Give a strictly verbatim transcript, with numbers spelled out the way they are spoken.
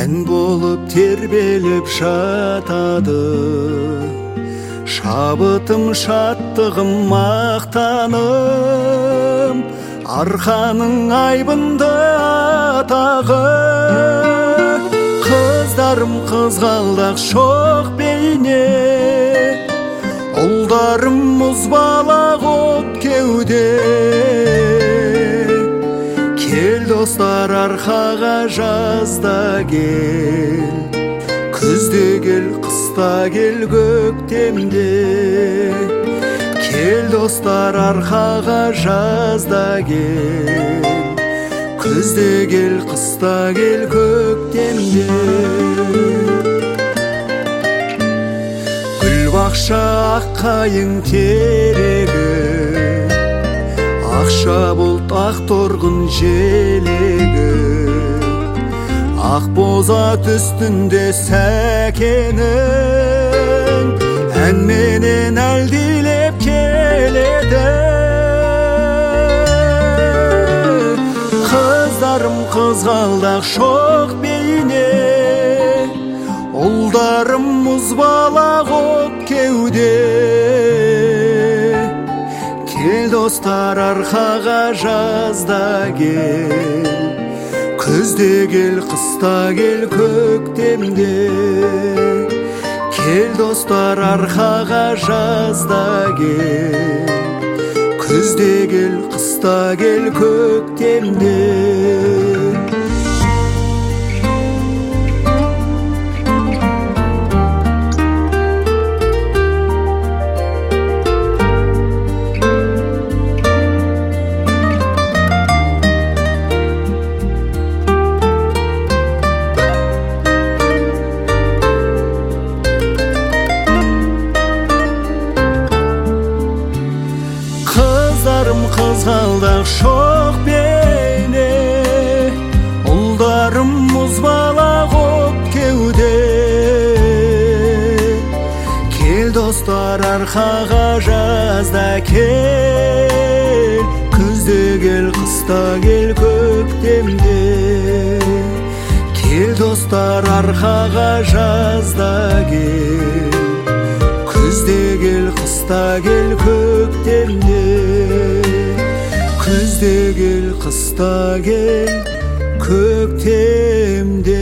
ән болып тербеліп жатады. Шабытым, шаттығым, мақтаным, арқаның айбынды атағы. Қыздарым қызғалдақ шоқ бейне, ұлдарым мұзбалақ от кеуде. Кел достар арқаға жазда кел, күзде кел, қыста кел, көктемде. Кел достар арқаға жазда кел, күзде кел, қыста кел, көктемде. Гүлбақша аққайың терегі, ақша бұлт ақ торғын желегі. Ақ бозат үстінде сәкенің әнменен әлдилеп келеді. Қыздарым қызғалдақ шоқ бейне, ұлдарым мұзбалақ от кеуде. Кел достар арқаға жазда кел, күзде кел, қыста кел, көктемде. Кел достар арқаға жазда кел, күзде кел, қыста кел, көктемде. Қыздарым қызғалдақ шоқ бейне, ұлдарым мұзбалақ от кеуде. Кел достар арқаға жазда кел, күзде кел, қыста кел, көктемде. Кел достар арқаға жазда кел, күзде кел, қыста кел, көктемде. Күзде кел, қыста кел, көктемде.